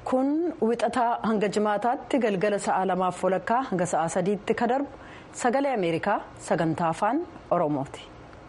Kun wixataa hanga jimaataatti galgala sa'a 2:00 hanga sa'a 3tti ka darbu sagalee Ameerikaa sagantaa afaan Oromooti.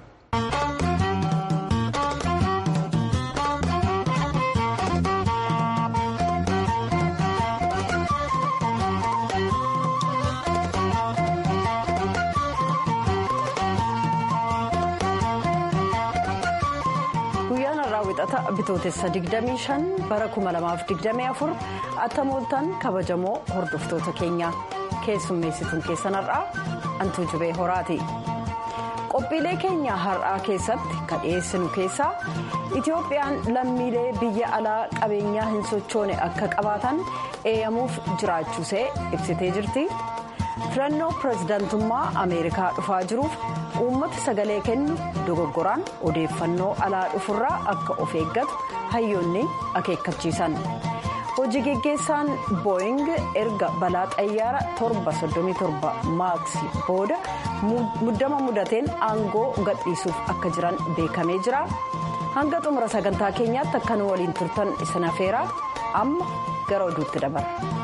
Bitootessa 25 bara 2024 attamooltaan kabajamoo hordoftoota keenya keessummeessituun keessan har'aa Antuu Jibee Horaati. Qophiilee keenya har'aa keessatti kan dhiyeessinu keessaa Itoophiyaan lammiilee biyya alaa qabeenyaa hin sochoone akka qabaatan eeyyamuuf jiraachuusee ibsitee jirti. Filannoo pireezidaantummaa Ameerikaa dhufaa jiruuf uummata sagalee kennu dogoggoraan odeeffannoo alaa dhufurraa akka of eeggatu hayyoonni akeekkachiisan. Hojii geggeessaan Booying erga balaa xayyaara 737 maaks booda muddama mudateen aangoo gadhiisuuf akka jiran beekamee jira. Hanga xumura sagantaa keenyaatti akka nu waliin turtan isin afeeraa amma gara oduutti dabarra.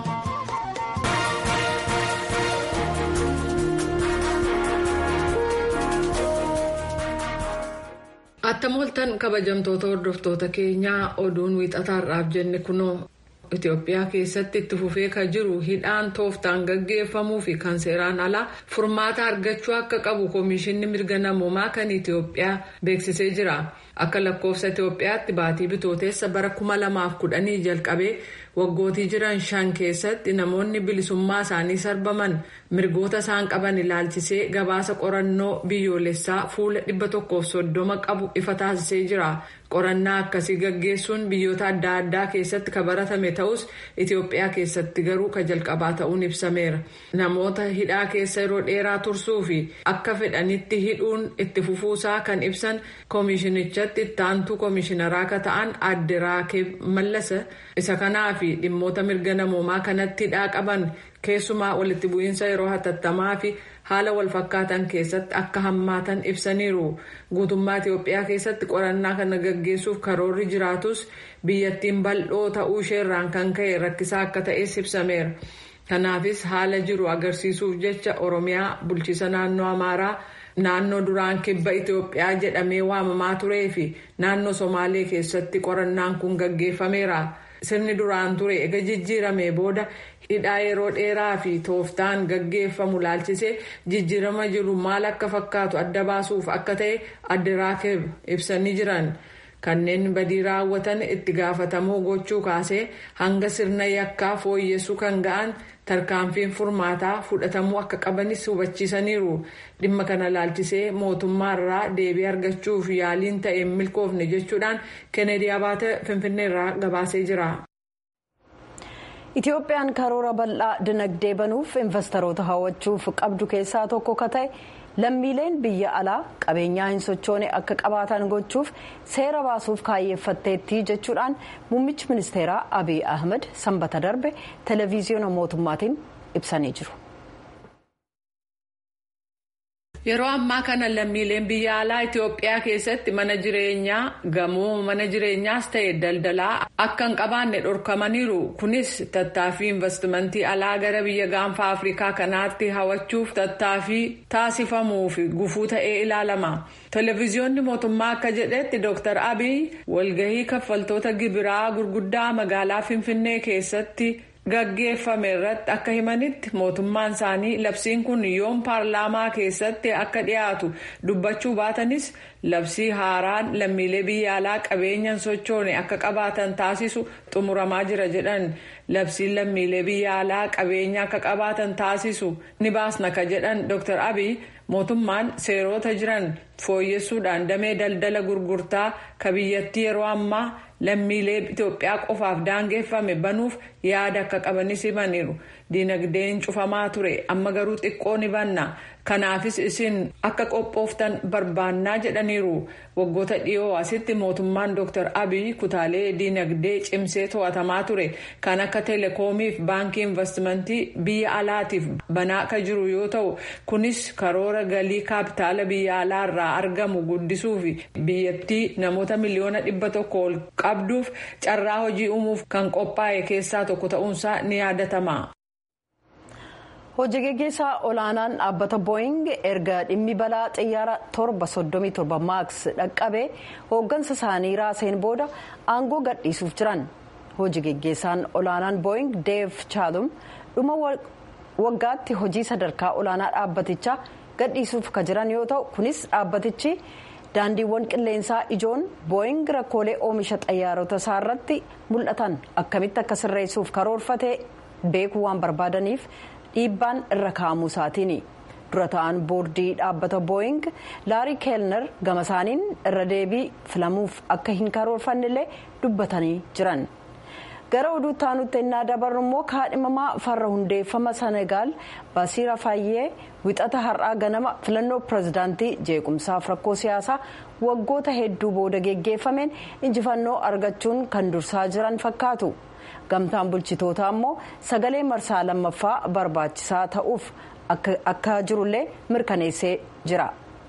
Attamooltaan kabajamtoota hordoftoota keenyaa oduun wixataarraaf jenne kunoo Itoophiyaa keessatti itti fufee kan jiru hidhaan tooftaan gaggeeffamuu fi kan seeraan alaa furmaata argachuu akka qabu Komishinni Mirga Namoomaa kan Itoophiyaa beeksisee jira. Akka lakkoofsa Itoophiyaatti baatii bitooteessa bara 2010 jalqabee waggootii jiran 5 keessatti namoonni bilisummaa isaanii sarbaman mirgoota isaan qaban ilaalchisee gabaasa qorannoo biyyoolessaa fuula 130 qabu ifa taasisee jira. Qorannaa akkasii gaggeessuun biyyoota adda addaa keessatti kan baratame ta'us Itoophiyaa keessatti garuu kan jalqabaa ta'uun ibsameera. Namoota hidhaa keessa yeroo dheeraa tursuu fi akka fedhanitti hidhuun itti fufuusaa kan ibsan koomishinichatti itti aantuu koomishinaraa akka ta'an Aadde Raakeb Mallasa isa kanaa fi dhimmoota mirga namoomaa kanatti hidhaa qaban keessumaa walitti bu'iinsa yeroo hatattamaa fi haala walfakkaatan keessatti akka hammaatan ibsaniiru. Guutummaa Itoophiyaa keessatti qorannaa kana gaggeessuuf karoorri jiraatus biyyattiin bal'oo ta'uu isheerraan kan ka'e rakkisaa akka ta'es ibsameera. Kanaafis haala jiru agarsiisuuf jecha Oromiyaa, bulchiisa naannoo Amaaraa, naannoo duraan kibba Itoophiyaa jedhamee waamamaa turee fi naannoo Somaalee keessatti qorannaan kun gaggeeffameera. Sirni duraan ture ega jijjiiramee booda hidhaa yeroo dheeraa fi tooftaan gaggeeffamu laalchisee jijjiirama jiru maal akka fakkaatu adda baasuuf akka ta'e Aadde Raakeb ibsanii jiran. Kanneen badii raawwatan itti gaafatamuu gochuu kaasee hanga sirna yakkaa fooyyessuu kan ga'an tarkaanfiin furmaataa fudhatamuu akka qabanis hubachiisaniiru. Dhimma kana laalchisee mootummaarraa deebii argachuuf yaaliin ta'e milkoofne jechuudhaan Kennedy Abaate Finfinneerraa gabaasee jira. Itoophiyaan karoora bal'aa dinagdee banuuf investoroota hawwachuuf qabdu keessaa tokko ka ta'e lammiileen biyya alaa qabeenyaa hin sochoone akka qabaatan gochuuf seera baasuuf kaayyeeffatteetti jechuudhaan muummichi ministeeraa Abiy Ahmed sanbata darbe televiziyoona mootummaatiin ibsanii jiru. Yeroo ammaa kana lammiileen biyya alaa Itoophiyaa keessatti mana jireenyaa, gamoo mana jireenyaas ta'e daldalaa akka hin qabaanne dhorkamaniiru. Kunis tattaaffii investimentii alaa gara biyya gaanfa Afrikaa kanaatti hawwachuuf tattaaffii taasifamuuf gufuu ta'ee ilaalama. Televiziyoonni mootummaa akka jedhetti Dr. Abiy walgahii kaffaltoota gibiraa gurguddaa magaalaa Finfinnee keessatti gaggeeffame irratti akka himanitti mootummaan isaanii labsiin kun yoom paarlaamaa keessatti akka dhiyaatu dubbachuu baatanis labsii haaraan lammiilee biyya alaa qabeenya hin sochoone akka qabaatan taasisu xumuramaa jira jedhan. Labsiin lammiilee biyya alaa qabeenya akka qabaatan taasisu ni baasna ka jedhan Dr. Abiy mootummaan seerota jiran fooyyessuudhaan damee daldala gurgurtaa ka biyyattii yeroo ammaa lammiilee Itoophiyaa qofaaf daangeffame banuuf yaada akka qabanis himaniiru. diinagdeen cufamaa ture amma garuu xiqqoo ni banna kanaafis isin akka qophooftan barbaannaa jedhaniiru. Waggoota dhiyoo asitti mootummaan Dr. Abiy kutaalee diinagdee cimsee to'atamaa ture kan akka teelekoomiif baankii investimentii biyya alaatiif banaa akka jiru yoo ta'u kunis karoora galii kaapitaala biyya alaa irraa argamu guddisuufi biyyattii namoota miliyoona 100 ol qabduuf carraa hojii uumuuf kan qophaa'e keessaa tokko ta'uunsaa ni yaadatama. Hojii gaggeessaa olaanaan dhaabbata Boeing erga dhimmi balaa xiyyaara 737 Max dhaqqabee hooggansa isaanii raaseen booda aangoo gadhiisuuf jiran. Hojii gaggeessaan olaanaan Boeing Dave Chatham dhuma waggaatti hojii sadarkaa olaanaa dhaabbatichaa gadhiisuuf ka jiran yoo ta'u kunis dhaabbatichi daandiiwwan qilleensaa ijoon Boeing rakkoolee oomisha xiyyaarota isaa irratti mul'atan akkamitti akka sirreessuuf karoorfatee beekuu waan barbaadaniif dhiibbaan irra kaa'amuu isaatiini. Dura ta'an boordii dhaabbata Boeing Laarii Keelner gama isaaniin irra deebii filamuuf akka hin karoorfannellee dubbatanii jiran. Gara oduutti aanutti innaa dabarru immoo kaadhimamaa farra hundeeffama Senegaal Basiira Fayyee wixata har'aa ganama filannoo pirezidaantii jeequmsaaf rakkoo siyaasaa waggoota hedduu booda geggeeffameen injifannoo argachuun kan dursaa jiran fakkaatu. Gamtaan bulchitootaa immoo sagalee marsaa lammaffaa barbaachisaa ta'uuf akka jirullee mirkaneessee jira.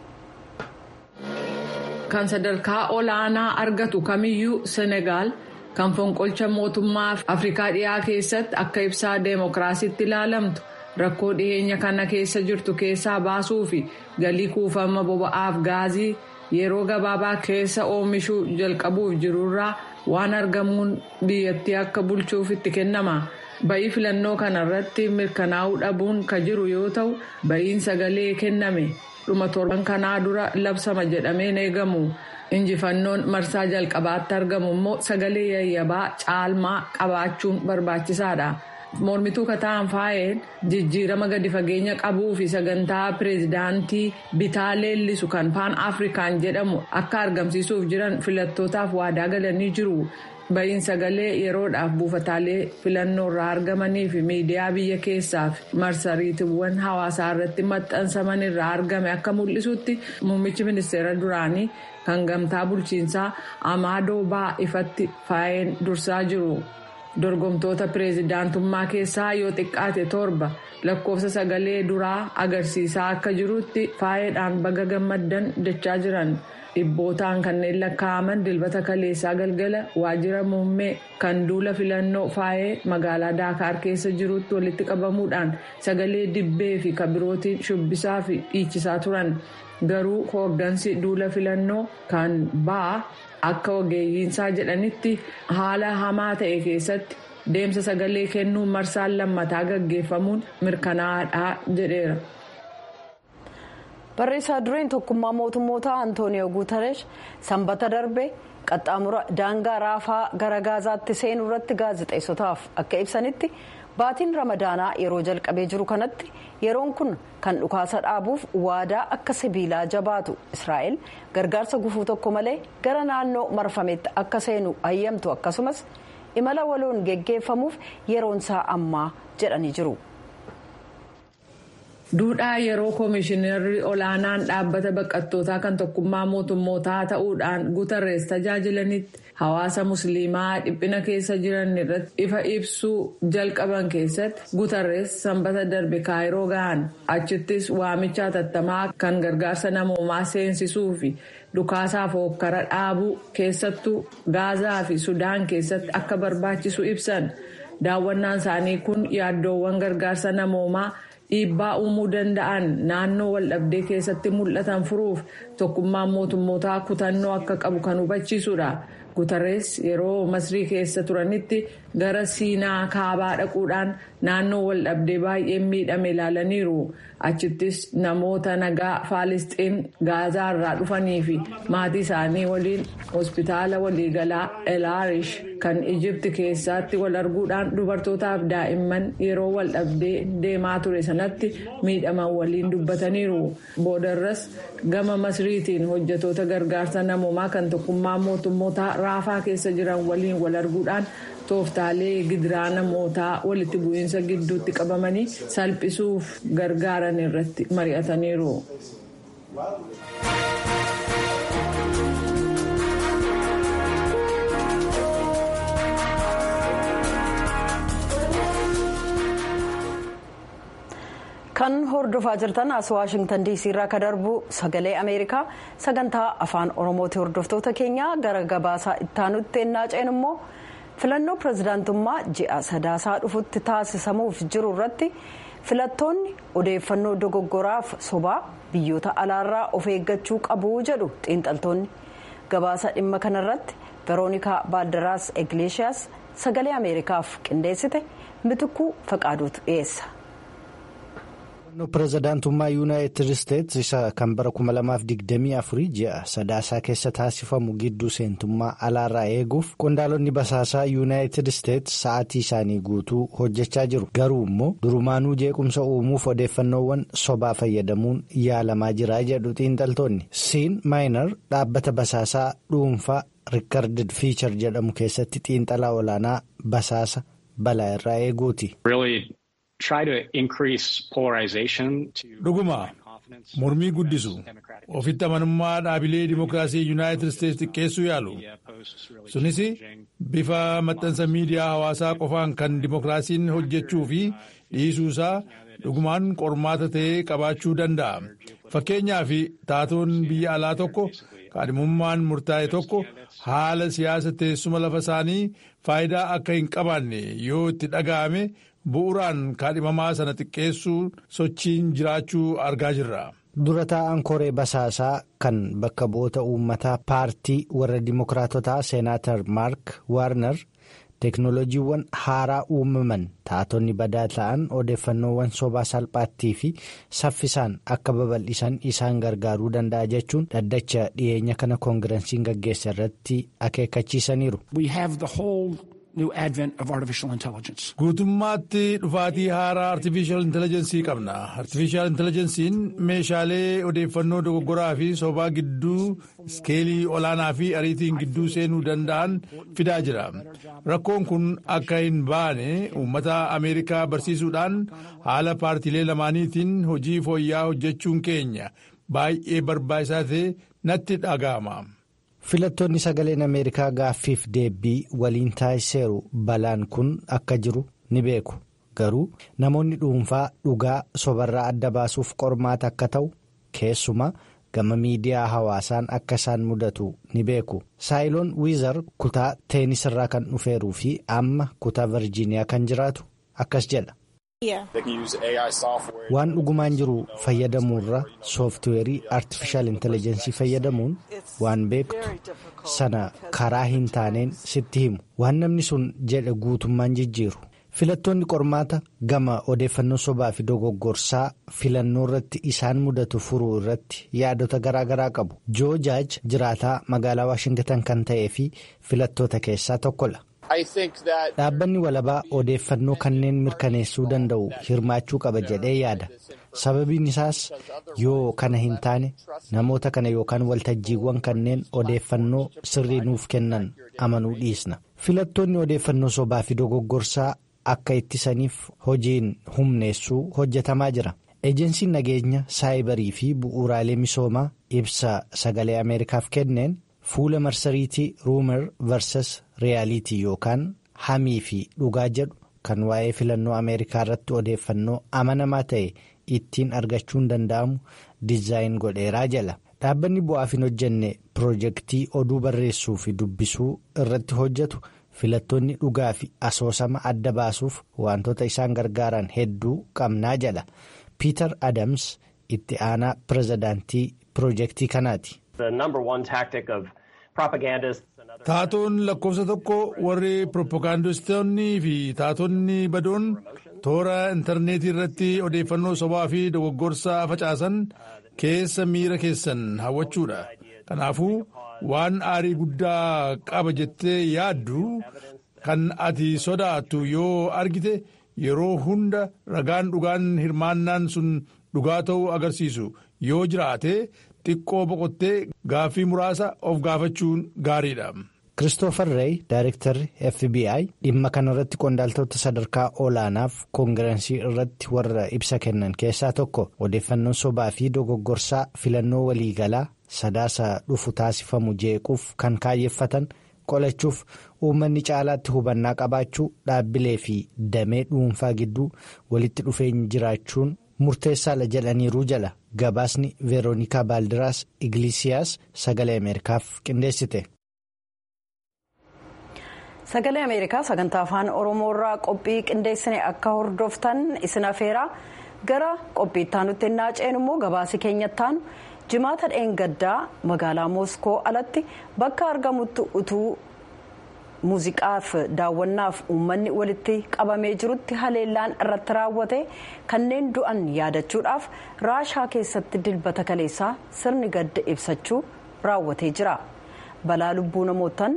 Kan sadarkaa olaanaa argatu kamiyyuu Senegaal kan fonqolcha mootummaa Afrikaa dhiyaa keessatti akka ibsaa deemokiraasiitti ilaalamtu rakkoo dhiyeenya kana keessa jirtu keessaa baasuu fi galii kuufama boba'aaf gaazii yeroo gabaabaa keessa oomishuu jalqabuuf jirurraa waan argamuun biyyattii akka bulchuuf itti kennama. Bayii filannoo kanarratti mirkanaa'uu dhabuun ka jiru yoo ta'u bayiin sagalee kenname dhuma torban kanaa dura labsama jedhameen eegamu. Injifannoon marsaa jalqabaatti argamu immoo sagalee yayyabaa caalmaa qabaachuun barbaachisaadha. Mormituu kataan faayeen jijjiirama gadi fageenya qabuu fi sagantaa pireezidaantii bitaa leellisu kan paan afrikaan jedhamu akka argamsiisuuf jiran filattootaaf waadaa galanii jiru. Bayiin sagalee yeroodhaaf buufataalee filannoo irraa argamanii fi miidiyaa biyya keessaa fi marsariitiiwwan hawaasaa irratti maxxansaman irraa argame akka mul'isutti muummichi ministeera duraanii kan gamtaa bulchiinsaa Amaadoo Baa ifatti faayeen dursaa jiru. Dorgomtoota pireezidaantummaa keessaa yoo xiqqaate 7 lakkoofsa sagalee duraa agarsiisaa akka jirutti faayeedhaan baga gammaddan jechaa jiran. Dhibbootaan kanneen lakkaa'aman dilbata kaleessaa galgala waajjira muummee kan duula filannoo faayee magaalaa Daakaar keessa jirutti walitti qabamuudhaan sagalee dibbee fi kabirootiin shubbisaa fi dhiichisaa turan. Garuu hooggansi duula filannoo kan Baa akka ogeeyyiinsaa jedhanitti haala hamaa ta'e keessatti deemsa sagalee kennuu marsaan lammataa gaggeeffamuun mirkanaa'aadha jedheera. Barreessaa dureen tokkummaa mootummoota Antooniyoo Guutaresh sanbata darbe qaxxaamura daangaa raafaa gara Gaazaatti seenuu irratti gaazexeessotaaf akka ibsanitti baatiin ramadaanaa yeroo jalqabee jiru kanatti yeroon kun kan dhukaasa dhaabuuf waadaa akka sibiilaa jabaatu Israa'el gargaarsa gufuu tokko malee gara naannoo marfametti akka seenu hayyamtu akkasumas imala waloon geggeeffamuuf yeroon isaa ammaa jedhanii jiru. Duudhaa yeroo koomishinarri olaanaan dhaabbata baqattootaa kan tokkummaa mootummootaa ta'uudhaan Guutarees tajaajilanitti hawaasa musliimaa dhiphina keessa jiran irratti ifa ibsuu jalqaban keessatti Guutarees sanbata darbe Kaayiroo gahan achittis waamicha hatattamaa kan gargaarsa namoomaa seensisuu fi dhukaasaaf hokkara dhaabuu keessattuu Gaazaa fi Sudaan keessatti akka barbaachisu ibsan. Daawwannaan isaanii kun yaaddoowwan gargaarsa namoomaa dhiibbaa uumuu danda'an naannoo waldhabdee keessatti mul'atan furuuf tokkummaan mootummootaa kutannoo akka qabu kan hubachiisudha. Guutarees yeroo Masrii keessa turanitti gara Siinaa kaabaa dhaquudhaan naannoo waldhabdee baay'een miidhame ilaalaniiru. Achittis namoota nagaa Faalisxiin Gaazaa irraa dhufanii fi maatii isaanii waliin hospitaala waliigalaa El Arish kan Ijipti keessatti wal arguudhaan dubartootaaf daa'imman yeroo waldhabdee deemaa ture sanatti miidhaman waliin dubbataniiru. Boodarras gama Masriitiin hojjetoota gargaarsa namoomaa kan tokkummaa mootummootaa raafaa keessa jiran waliin wal arguudhaan tooftaalee gidiraa namootaa walitti bu'iinsa gidduutti qabamanii salphisuuf gargaaran irratti mari'ataniiru. kan hordofaa jirtan as waashingtan diisii irraa ka darbu sagalee ameerikaa sagantaa afaan oromooti. hordoftoota keenya gara gabaasaa ittaanutti ennaa ce'en immoo filannoo pirezidaantummaa ji'a sadaasaa dhufutti taasisamuuf jiru irratti filattoonni odeeffannoo dogoggoraaf sobaa biyyoota alaarraa of eeggachuu qabu jedhu xiinxaltoonni. gabaasa dhimma kanarratti veroonikaa baaldaraas egleeshiyaas sagalee ameerikaaf qindeessite mitukuu faqaaduutu dhiyeessa. pirezidaantummaa yuunaayitid isteetsi isa kan bara 2024 ji'a sadaasaa keessa taasifamu gidduu seentummaa alaarraa eeguuf qondaalonni basaasaa yuunaayitid isteetsi sa'aatii isaanii guutuu hojjechaa jiru. garuu immoo durumaanuu jeequmsa uumuuf odeeffannoowwan sobaa fayyadamuun yaalamaa jira jedhu xiinxaltoonni. siin maayinar dhaabbata basaasaa dhuunfaa riikardid fiichar jedhamu keessatti xiinxalaa olaanaa basaasa balaa irraa eeguuti. dhuguma mormii guddisu ofitti amanamummaa dhaabilee dimookiraasii yuunaayitid isteetsi xiqqeessuu yaalu sunis bifa maxxansa miidiyaa hawaasaa qofaan kan dimookiraasiin hojjechuu fi dhiisuusaa dhugumaan qormaata ta'ee qabaachuu danda'a. fakkeenyaaf taatoon biyya alaa tokko kaadhimummaan murtaa'e tokko haala siyaasa teessuma lafa isaanii faayidaa akka hin qabaanne yoo itti dhaga'ame. bu'uuraan kaadhimamaa sana xiqqeessuu sochiin jiraachuu argaa jirra. dura taa'aan koree basaasaa kan bakka bu'oota uummataa paartii warra dimookiraatotaa seenaatar maark waarner teeknooloojiiwwan haaraa uumaman taatonni badaa ta'an odeeffannoowwan sobaa salphaattii fi saffisaan akka babal'isan isaan gargaaruu danda'a jechuun dhaddacha dhiyeenya kana koongireesiin gaggeessa irratti akeekkachiisaniiru. guutummaatti dhufaatii haaraa artificial intelligensii qabna. artificial intelligensiin meeshaalee odeeffannoo dogoggoraa fi sobaa gidduu iskeelii olaanaa fi ariitiin gidduu seenuu danda'an fidaa jira. rakkoon kun akka hin baane uummata ameerikaa barsiisuudhaan haala paartiilee lamaaniitiin hojii fooyya'aa hojjechuun keenya baay'ee barbaachisaa ta'e natti dhaga'ama. filattoonni sagaleen ameerikaa gaaffiif deebii waliin taasiseeru balaan kun akka jiru ni beeku. garuu namoonni dhuunfaa dhugaa sobarraa adda baasuuf qormaata akka ta'u keessumaa gama miidiyaa hawaasaan akka isaan mudatu ni beeku. saayiloon wiizar kutaa teenisirraa kan dhufeeruu fi amma kutaa virjiiniyaa kan jiraatu akkas jedha. waan dhugumaan jiru fayyadamuurra sooftiweerii artifishaal intelligensii fayyadamuun waan beektu sana karaa hin taaneen sitti himu waan namni sun jedhe guutummaan jijjiiru. filattoonni qormaata gama odeeffannoo sobaa fi dogoggorsaa filannoo irratti isaan mudatu furuu irratti yaadota garaagaraa qabu. joo jaaj jiraataa magaalaa waashingtan kan ta'ee fi filattoota keessaa tokkodha. dhaabbanni walabaa odeeffannoo kanneen mirkaneessuu danda'u hirmaachuu qaba jedhee yaada. sababiin isaas yoo kana hin taane namoota kana yookaan waltajjiiwwan kanneen odeeffannoo sirrii nuuf kennan amanuu dhiisna. filattoonni odeeffannoo sobaa fi dogoggorsaa akka ittisaniif hojiin humneessuu hojjetamaa jira. eejensiin nageenya saayibarii fi bu'uuraalee misoomaa ibsa sagalee ameerikaaf kenneen fuula marsariitii ruumer vs riyaalitii yookaan hamii fi dhugaa jedhu kan waa'ee filannoo ameerikaa irratti odeeffannoo amanamaa ta'e ittiin argachuun danda'amu dizaayin godheeraa jala. dhaabbanni bu'aaf hin hojjenne piroojeektii oduu barreessuu fi dubbisuu irratti hojjetu filattoonni dhugaa fi asoosama adda baasuuf wantoota isaan gargaaran hedduu qabnaa jala. piiter adams itti aanaa pirezidaantii piroojeektii kanaati. taatoon lakkoofsa tokko warri piroopagaandistoonni fi taatonni badoon toora intarneetii irratti odeeffannoo sobaa fi dogoggorsaa facaasan keessa miira keessan hawwachuudha. kanaafuu waan aarii guddaa qaba jettee yaaddu kan ati sodaattu yoo argite yeroo hunda ragaan dhugaan hirmaannaan sun dhugaa ta'uu agarsiisu yoo jiraate xiqqoo boqottee gaaffii muraasa of gaafachuun gaariidha. Kiristoofer Reey daayirektarri FBI dhimma kanarratti qondaaltota sadarkaa olaanaaf koongirensii irratti warra ibsa kennan keessaa tokko odeeffannoon sobaa fi dogoggorsaa filannoo waliigalaa sadaasa dhufu taasifamu jeequuf kan kaayyeffatan qolachuuf uummanni caalaatti hubannaa qabaachuu dhaabbilee fi damee dhuunfaa gidduu walitti dhufeenyi jiraachuun murteessaadha jedhaniiru jala gabaasni veeroonikaa baaldiraas Iglesias sagalee Ameerikaaf qindeessite. Sagalee Ameerikaa sagantaa afaan Oromoo irraa qophii qindeessine akka hordoftan isin afeeraa gara qophii itti aanutti naaceen immoo gabaasi keenyattaan jimaata dheengaddaa magaalaa Mooskoo alatti bakka argamutti utuu muuziqaaf daawwannaaf uummanni walitti qabamee jirutti haleellaan irratti raawwate kanneen du'an yaadachuudhaaf Raashaa keessatti dilbata kaleessaa sirni gadda ibsachuu raawwatee jira. Balaa lubbuu namootaan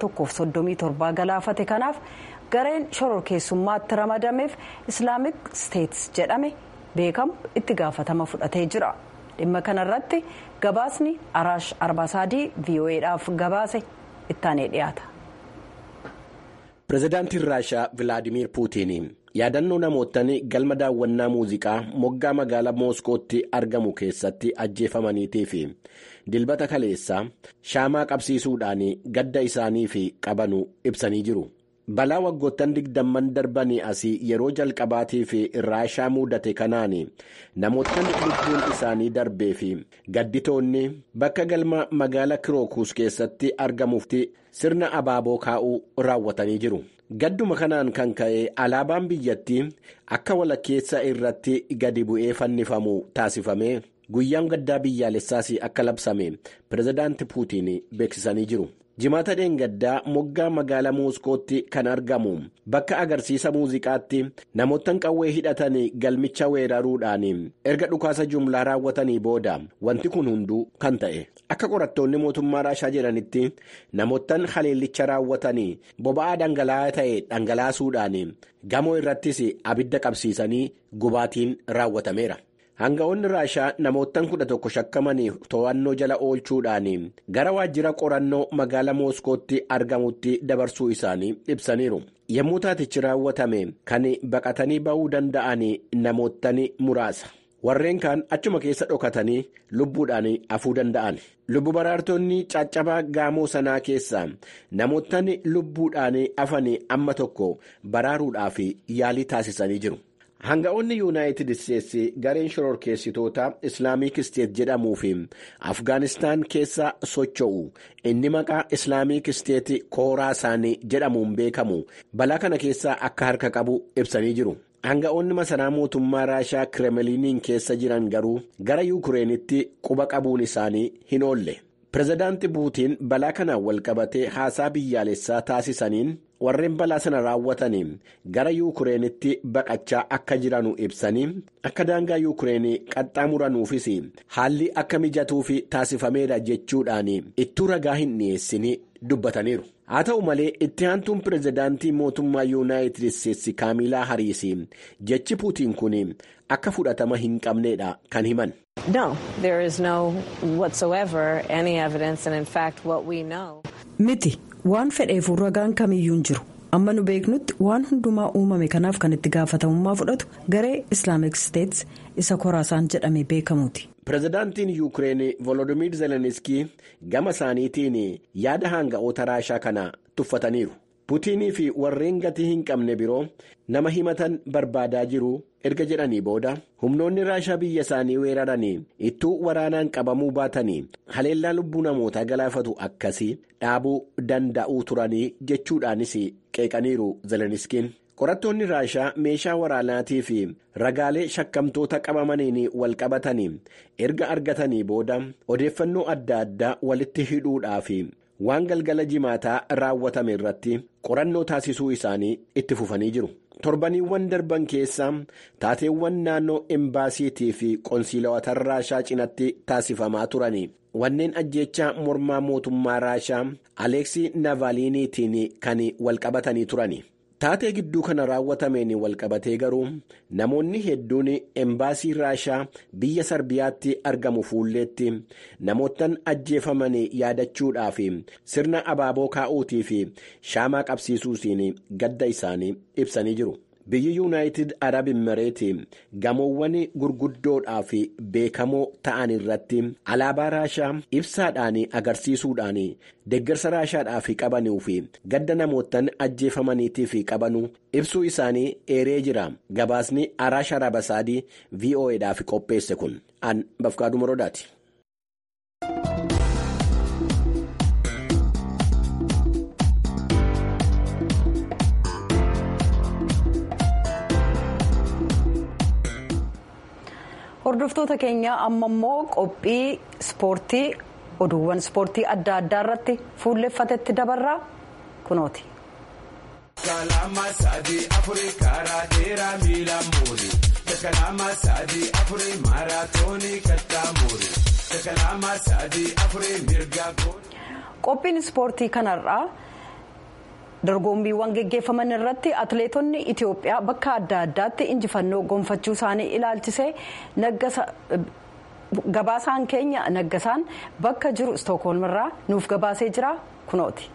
137 galaafate kanaaf gareen shororkeessummaatti ramadameef Islaamic State jedhame beekamu itti gaafatama fudhatee jira. Dhimma kanarratti gabaasni Araash Arbaasaadii VOA'dhaaf gabaase ittaanee dhiyaata. Pireezidaantiin Raashaa Vilaadimiir Puutiin yaadannoo namootaan galma daawwannaa muuziqaa moggaa magaalaa Mooskootti argamu keessatti ajjeefamaniitii fi dilbata kaleessaa shaamaa qabsiisuudhaan gadda isaanii fi qabanu ibsanii jiru. Balaa waggoottan 20 darbanii asii yeroo jalqabaatii fi Raashaa mudate kanaan namootni lubbuun isaanii darbee fi gadditoonni bakka galma magaalaa Kirookuus keessatti argamuutti sirna abaaboo kaa'uu raawwatanii jiru. Gadduma kanaan kan ka'e alaabaan biyyattii akka walakkeessa irratti gadi bu'ee fannifamu taasifame guyyaan gaddaa biyyaalessaas akka labsame pireezidaanti Puutiin beeksisanii jiru. Jimaata dheengaddaa moggaa magaalaa Mooskootti kan argamu bakka agarsiisa muuziqaatti namoottan qawwee hidhatanii galmicha weeraruudhaan erga dhukaasa jumlaa raawwatanii booda wanti kun hunduu kan ta'e akka qorattoonni mootummaa Raashaa jedhanitti namoottan haleellicha raawwatanii boba'aa dhangala'aa ta'e dhangalaasuudhaan gamoo irrattis abidda qabsiisanii gubaatiin raawwatameera. Hanga'oonni Raashaa namoottan 11 shakkamanii to'annoo jala oolchuudhaan gara waajjira qorannoo magaalaa Mooskootti argamutti dabarsuu isaanii ibsaniiru. Yommuu taatichi raawwatame kan baqatanii ba'uu danda'an namoottan muraasa. Warreen kaan achuma keessa dhokatanii lubbuudhaan hafuu danda'an. Lubbu baraartonni caccabaa gaamoo sanaa keessaa namoottan lubbuudhaan hafan amma tokko baraaruudhaaf yaalii taasisanii jiru. Hanga'oonni Yuunaayitid Isteetsi gareen shororkeessitoota Islaamic State jedhamuu fi Afgaanistaan keessa socho'u inni maqaa Islaamic State Khorasan jedhamuun beekamu balaa kana keessaa akka harka qabu ibsanii jiru. Hanga'oonni masaraa mootummaa Raashaa Kireemliiniin keessa jiran garuu gara Yuukireenitti quba qabuun isaanii hin oolle. Pireezidaanti Puutiin balaa kanaan walqabatee haasaa biyyaalessaa taasisaniin warreen balaa sana raawwatanii gara Yuukireenitti baqachaa akka jiranu ibsanii akka daangaa Yuukireenii qaxxaamuranuufis haalli akka mijatuuf taasifameera jechuudhaan ittuu ragaa hin dhiyeessin dubbataniiru. Haa ta'u malee itti aantuun pireezidaantii mootummaa Yuunaayitid Isteetsi Kaamilaa Hariis jechi Puutiin kun akka fudhatama hin qabneedha kan himan. No, there is no whatsoever any evidence and in fact what we know. Miti waan fedheef ragaan kamiyyuu hin jiru. Amma nu beeknutti waan hundumaa uumame kanaaf kan itti gaafatamummaa fudhatu garee Islamic State isa Khorasan jedhamee beekamuuti. Pireezidaantiin Yuukireen Volodimiir Zeleniskii gama isaaniitiin yaada hanga'oota Raashaa kana tuffataniiru. Puutiinii fi warreen gatii hin qabne biroo nama himatan barbaadaa jiru erga jedhanii booda humnoonni Raashaa biyya isaanii weeraranii ittuu waraanaan qabamuu baatanii haleellaa lubbuu namootaa galaafatu akkasii dhaabuu danda'uu turanii jechuudhaanis qeeqaniiru Zeleniskiin. Qorattoonni Raashaa meeshaa waraanaatii fi ragaalee shakkamtoota qabamaniin walqabatanii erga argatanii booda odeeffannoo adda addaa walitti hidhuudhaaf waan galgala jimaataa raawwatame irratti qorannoo taasisuu isaanii itti fufanii jiru. Torbaniiwwan darban keessa taateewwan naannoo embaasiitii fi qoonsiilawwan Raashaa cinatti taasifamaa turanii wanneen ajjeechaa mormaa mootummaa Raashaa Aleeksii Naavaaliiniitiin kan walqabatanii turani. Taatee gidduu kana raawwatameen walqabatee garuu namoonni hedduun embaasii Raashaa biyya Sarbiyaatti argamu fuulleetti namootaan ajjeefaman yaadachuudhaaf sirna abaaboo kaa'uutii fi shaamaa qabsiisuutiin gadda isaanii ibsanii jiru. Biyyi Yuunaayitid Arab Imireetii gamoowwan gurguddoodhaa fi beekamoo ta'an irratti alaabaa Raashaa ibsaadhaan agarsiisuudhaan deeggarsa Raashaadhaaf qabanuu fi gadda namootaan ajjeefamaniitiif qabanuu ibsuu isaanii eeree jira. Gabaasni Araash Arabasaadii VOA'dhaaf qopheesse kun an Bafqaaduu Morodaati. Hordoftoota keenya amma immoo qophii ispoortii oduuwwan ispoortii adda addaa irratti fuulleffatetti dabarraa kunooti. Qophiin ispoortii kanarraa dorgommiiwwan geggeeffaman irratti atileetonni Itoophiyaa bakka adda addaatti injifannoo gonfachuu isaanii ilaalchisee gabaasaan keenya Naggasaan bakka jiru Stookholm irraa nuuf gabaasee jira kunooti.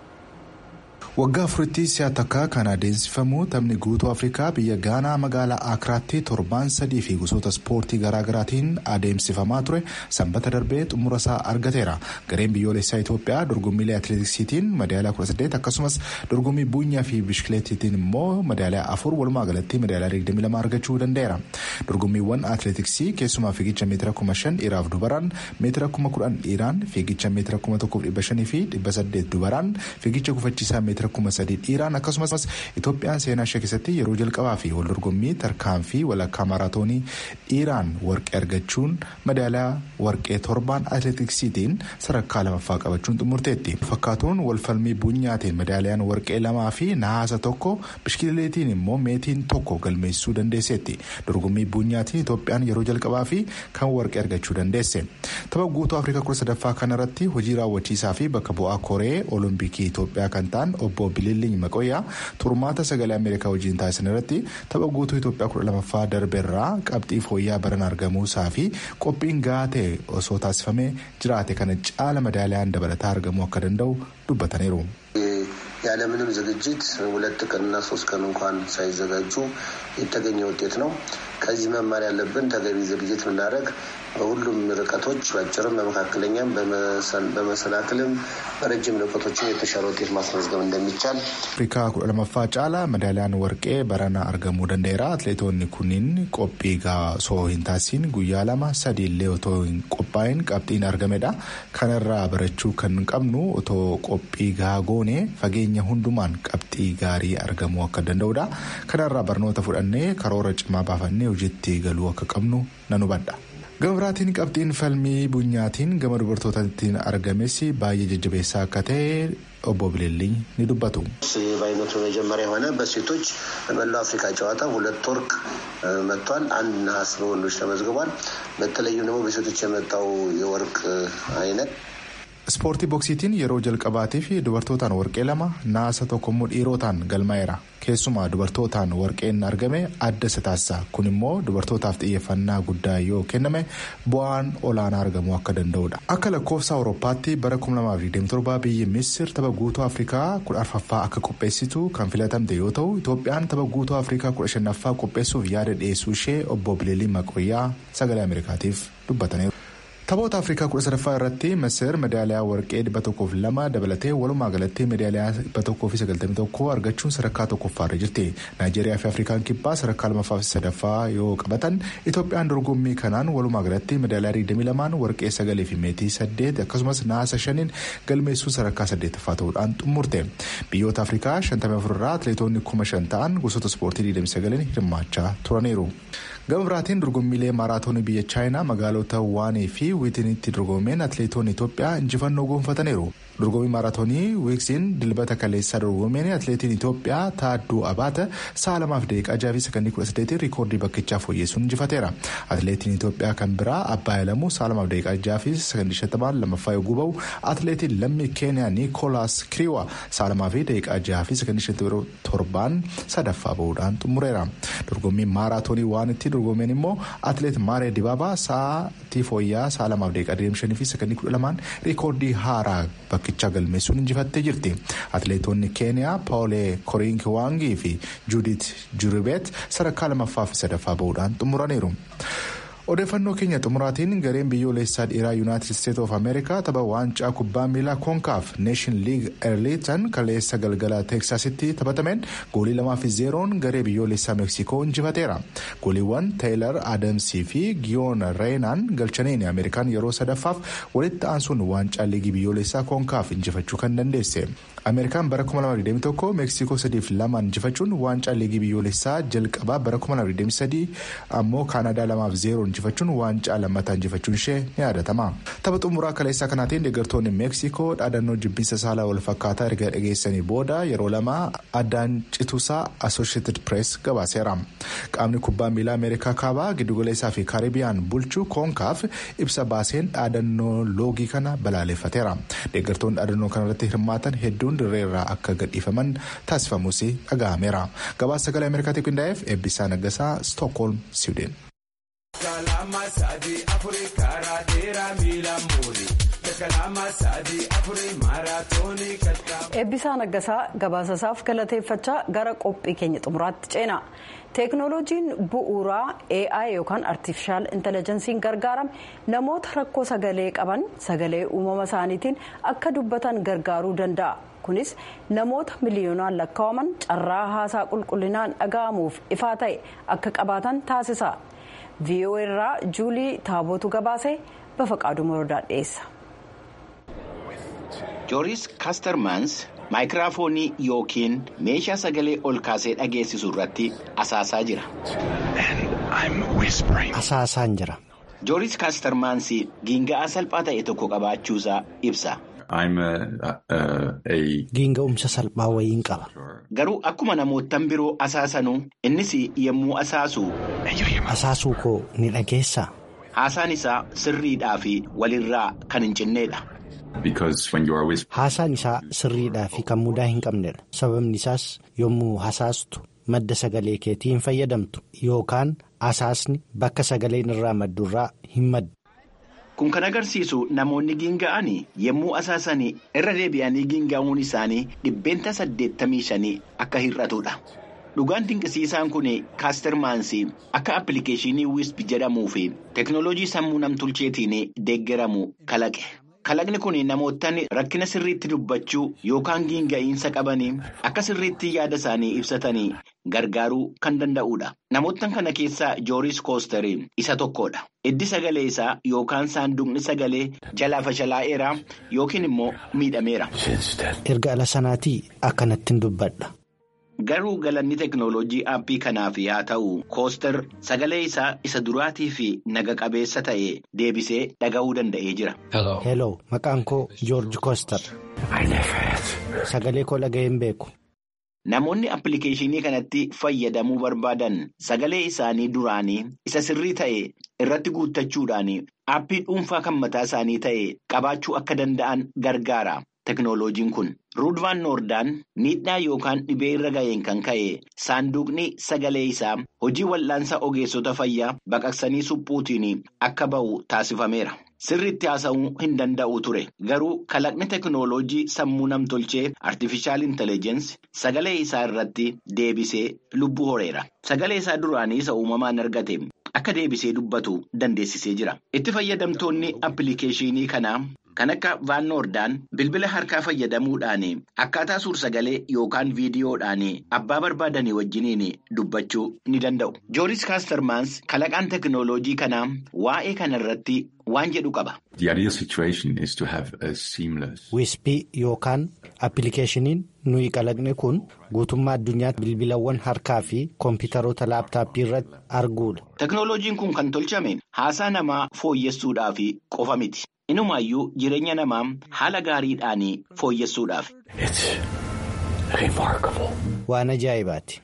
Waggaa afuritti si'a takka kan adeemsifamu taphni guutuu Afrikaa biyya Gaanaa magaalaa Akiraatti torbaan 3 fi gosoota ispoortii garaagaraatiin adeemsifamaa ture sanbata darbee xumura isaa argateera. Gareen biyyoolessaa Itoophiyaa dorgommiilee atileetiksiitiin madaaliyaa 18 akkasumas dorgommii buunyaa fi bishkileetiitiin immoo madaaliyaa 4 walumaa galatti madaaliyaa 22 argachuu danda'eera. Dorgommiiwwan atileetiksii keessumaa fiigicha meetira 5,000 dhiiraaf dubaraan, meetira 10,000 dhiiraan, fiigicha meetira 1,500 fi 800 dubaraan, fiigicha gufachiisaa meetira 3,000 dhiiraan akkasumas Itoophiyaan seenaa ishee keessatti yeroo jalqabaa fi wal dorgommii tarkaanfii walakkaa maaraatoonii dhiiraan warqee argachuun madaaliyaa warqee 7 atileetiksiitiin sadarkaa 2ffaa qabachuun xumurteetti. Fakkaatuun walfalmii buunyaatiin madaaliyaan warqee 2 fi nahaasa 1 bishkileetiin immoo meetiin 1 galmeessuu dandeesseetti. Dorgommii buunyaatiin Itoophiyaan yeroo jalqabaa fi kan warqee argachuu dandeesse. Tapha guutuu Afrikaa 13ffaa kanarratti hojii raawwachiisaa fi bakka bu'aa Koree Olompikii Itoophiyaa kan ta'an obbo Bililliin Maqoyyaa turmaata sagalee Ameerikaa wajjin taasisan irratti tapha guutuu Itoophiyaa 12ffaa darbeerraa qabxii fooyyaa baran argamuusaa fi qophiin gahaa ta'e osoo taasifamee jiraate kana caala madaaliyaan dabalataa argamuu akka danda'u dubbataniiru. ያለምንም ዝግጅት 2 ቀንና 3 ቀን እንኳን ሳይዘጋጁ የተገኘ ውጤት ነው። ከዚህ መማር ያለብን ተገቢ ዝግጅት ምናደርግ በሁሉም ርቀቶች በአጭርም በመካከለኛም በመሰናክልም በረጅም ርቀቶችም የተሻለ ውጤት ማስመዝገብ እንደሚቻል አፍሪካ 12ffaa caala madaaliyaan warqee barana argamuu danda'eera. Atileetonni kunniin qophii osoo hin taasisin guyyaa 2-3 illee otoo hin qophaa'in qabxiin argamedha. Kanarraa barachuu kan qabnu otoo qophii gahaa goone fageenya hundumaan qabxii gaarii argamuu akka danda'udha. Kanarraa barnoota fudhannee karoora cimaa baafannee hojiitti galuu akka qabnu nan hubadha. Gama biraatiin qabxiin falmii buunyaatiin gama dubartootaatiin argames baay'ee jajjabeessaa akka ta'e obbo Bililliin ni dubbatu. በአይነቱ መጀመሪያ የሆነ በሴቶች በመላው አፍሪካ ጨዋታ 2 ወርቅ መጥቷል። 1 ነሐስ በወንዶች ተመዝግቧል። በተለይም ደግሞ በሴቶች የመጣው የወርቅ አይነት Ispoortii boksiitiin yeroo jalqabaatii fi dubartootaan warqee 2 naasa 1 dhiirotaan galmaa'eera. Keessumaa dubartootaan warqeen argame adda isa taasisa. Kun immoo dubartootaaf xiyyeeffannaa guddaa yoo kenname bu'aan olaanaa argamuu akka danda'udha. Akka lakkoofsa Awurooppaatti bara 2027 biyyi Misir tapha guutuu Afrikaa 14ffaa akka qopheessitu kan filatamte yoo ta'u Itoophiyaan tapha guutuu Afrikaa 15ffaa qopheessuuf yaada dhiyeessuu ishee obbo Bililliin Maqoyyaa sagalee Ameerikaatiif dubbataniiru. Taphoota Afrikaa 13ffaa irratti Misir madaaliyaa warqee 102 dabalatee walumaa galatti madaaliyaa 191 argachuun sadarkaa 1ffaarra jirti. Naayijeeriyaa fi Afrikaan kibbaa sadarkaa 2ffaa fi 3ffaa yoo qabatan Itoophiyaan dorgommii kanaan walumaa galatti madaaliyaa 22 warqee 9 fi meetii 8 akkasumas naasa 5 galmeessuun sadarkaa 8ffaa ta'uudhaan xumurte. Biyyoota Afrikaa 54 irraa atileetonni 5,000 ta'an gosoota ispoortii 29 hirmaachaa turaniiru. Gama biraatiin dorgommiilee maaraatoonii biyya Chaayinaa magaalota Waanii fi Wiitiniitti dorgomeen atileetonni Itoophiyaa injifannoo gonfataniiru. Dorgommii maaraatoonii wiiksiin dilbata kaleessaa dorgomeen atileetiin Itoophiyaa Taadduu Abaata sa'a 2 daqiiqaa 6 fi sekondii 18 riikoordii bakkichaa fooyyessuun injifateera. Atileetiin Itoophiyaa kan biraa Abbaa Lamuu sa'a 2 daqiiqaa 6 fi sekondii 50 lammaffaa yogguu ba'u atileetiin lammii Keeniyaa Niikoolaas Kiriwaa sa'a 2 fi daqiiqaa 6 fi sekondii 7 sadaffaa bahuudhaan xumureera. Dorgommii maaraatoonii waan itti dorgomeen immoo atileet Maaree Dibaabaa sa'aatii fooyyaa sa'a 2 daqiiqaa 5 fi sekondii 12 riikoordii haaraa bakkichaa galmeessuun injifattee jirti. Atileetonni Keeniyaa Paawulee Koriinkiwaangii fi Juudit Juribeet sadarkaa 2ffaa fi sadaffaa bahuudhaan xumuraniiru. Odeeffannoo keenya xumuraatiin gareen biyyoolessaa dhiiraa Yuunaayitid Isteetsi oof Ameerikaa tapha waancaa kubbaa miilaa koonkaaf neeshin liig erliitan kaleessa galgala teeksaasitti taphatameen goolii 2-0 garee biyyoolessaa meeksikoo injifateera. Gooliiwwan teeyilar aadamsii fi giyoon reenaan galchaniin Ameerikaan yeroo sadaffaaf walitti aansuun waancaa liigii biyyoolessaa koonkaaf injifachuu kan dandeesse. Ameerikaan bara 2021 meeksikoo 3-2 injifachuun waancaa liigii biyyoolessaa jalqabaa bara 2023 ammoo Kaanadaa 2-0 injifachuun waancaa lammataa injifachuun ishee ni yaadatama. Tapha xumuraa kaleessaa kanaatiin deeggartoonni meeksikoo dhaadannoo jibbinsa saalaa wal fakkaataa erga dhageessanii booda yeroo lama addaan cituusaa Associated Press gabaaseera. Qaamni kubbaa miilaa Ameerikaa kaabaa giddugaleessaa fi kaaribiyaan bulchuu koonkaaf ibsa baaseen dhaadannoo loogii kana balaaleffateera. Deeggartoonni dhaadannoo kanarratti hirmaatan hedduun dirreerraa akka gadhiifaman taasifamus dhaga'ameera. Gabaasa sagalee Ameerikaatiif qindaa'eef Eebbisaa Naggasaa Stookholm, Siwiidin. Eebbisaa Naggasaa gabaasasaaf galateeffachaa gara qophii keenya xumuraatti ceena. Teeknooloojiin bu'uuraa AI yookaan Artificial Intelligence'n gargaarame namoota rakkoo sagalee qaban sagalee uumama isaaniitiin akka dubbatan gargaaruu danda'a. Kunis namoota miliyoonaan lakkaa'aman carraa haasaa qulqullinaan dhaga'amuuf ifaa ta'e akka qabaatan taasisa. VOA irraa Juulii Taabootu gabaasee Bafaqaaduu Morodaa dhiyeessa. Jooris Kaastermans maayikiraafoonii yookiin meeshaa sagalee ol kaasee dhageessisu irratti asaasaa jira. Asaasaan jira. Jooris Kaastermans giinga'aa salphaa ta'e tokko qabaachuusaa ibsa. Giinga'umsa salphaa wayiin qaba. Garuu akkuma namoottan biroo asaasanuu innis yommuu asaasuu koo ni dhageessaa. Haasaan isaa sirriidhaa fi walirraa kan hin cinneedha. Haasaan isaa sirriidhaa fi kan mudaa hin qabnedha. Sababni isaas yommuu hasaastu madda sagalee keetii hin fayyadamtu yookaan asaasni bakka sagaleen irraa maddurraa hin maddu. Kun kan agarsiisu namoonni giinga'anii yommuu asaasanii irra deebi'anii giinga'uun isaanii 85% akka hir'atudha. Dhugaan dinqisiisaan kun Kaastermans akka appilikeeshinii Wisp jedhamuu fi teeknooloojii sammuu namtolcheetiin deeggaramu kalaqe. Kalaqni kun namoottan rakkina sirriitti dubbachuu yookaan giinga'iinsa qabanii akka sirriitti yaada isaanii ibsatanii gargaaruu kan danda'udha. Namoottan kana keessaa Jooris Kooster isa tokkodha. Iddi sagalee isaa yookaan saanduqni sagalee jalaa fashalaa'eera yookiin immoo miidhameera. Erga ala sanaatii akkanattiin dubbadha. Garuu galanni teeknooloojii aappii kanaaf haa ta'u Kooster sagalee isaa isa duraatii fi naga qabeessa ta'e deebisee dhaga'uu danda'ee jira. Hello, maqaan koo George Kooster. Sagalee koo dhaga'een beeku. Namoonni appilikeeshinii kanatti fayyadamuu barbaadan sagalee isaanii duraanii isa sirrii ta'e irratti guuttachuudhaan aappii dhuunfaa kan mataa isaanii ta'e qabaachuu akka danda'an gargaara. Teeknooloojiin kun Ruudvaan Noordaan miidhaa yookaan dhibee irra ga'een kan ka'e saanduqni sagalee isaa hojii wal'aansa ogeessota fayyaa baqaqsanii suphuutiin akka ba'u taasifameera. Sirriitti haasa'uu hin danda'u ture. Garuu kalaqni teeknooloojii sammuu namtolchee Artificial Intelligence sagalee isaa irratti deebisee lubbuu horeera. Sagalee isaa duraanii isa uumamaan argate akka deebisee dubbatu dandeessisee jira. Itti fayyadamtoonni appilikeeshinii kanaa kan akka Van Noordaan bilbila harkaa fayyadamuudhaan akkaataa suur-sagalee yookaan viidiyoodhaan abbaa barbaadanii wajjiniin dubbachuu ni danda'u. Jooris Kaastermans kalaqaan teeknooloojii kanaa waa'ee kanarratti waan jedhu qaba. Wispii yookaan appilikeeshiniin nuyi kalaqne kun guutummaa addunyaatti bilbilawwan harkaa fi kompiitaroota laaptaappii irratti arguudha. Teeknooloojiin kun kan tolchame haasaa namaa fooyyessuudhaaf qofa miti. Inumaayyuu jireenya namaa haala gaariidhaan fooyyessuudhaaf. Waan ajaa'ibaati.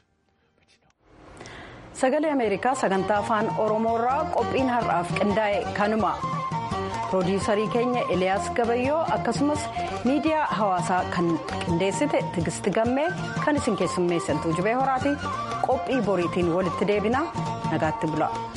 Sagalee Ameerikaa sagantaa afaan Oromoorraa qophiin har'aaf qindaa'e kanuma. Piroodyuusarii keenya Eliyaas Gabayyoo akkasumas miidiyaa hawaasaa kan qindeessite Tigisti Gammee kan isin keessummeessantu Jibee Horaati. Qophii boriitiin walitti deebina nagaatti bula.